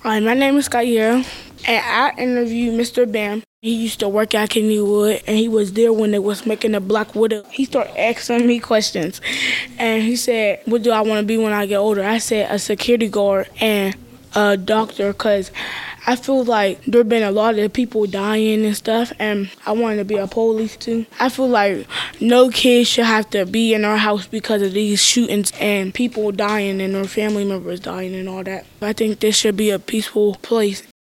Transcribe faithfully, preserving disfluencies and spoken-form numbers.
Hi, my name is Kaira, and I interviewed Mister Bam. He used to work at Kennywood, and he was there when they was making the Black Widow. He started asking me questions, and he said, what do I want to be when I get older? I said a security guard and a doctor, because I feel like there been a lot of people dying and stuff, and I wanted to be a police too. I feel like no kid should have to be in our house because of these shootings and people dying and their family members dying and all that. I think this should be a peaceful place.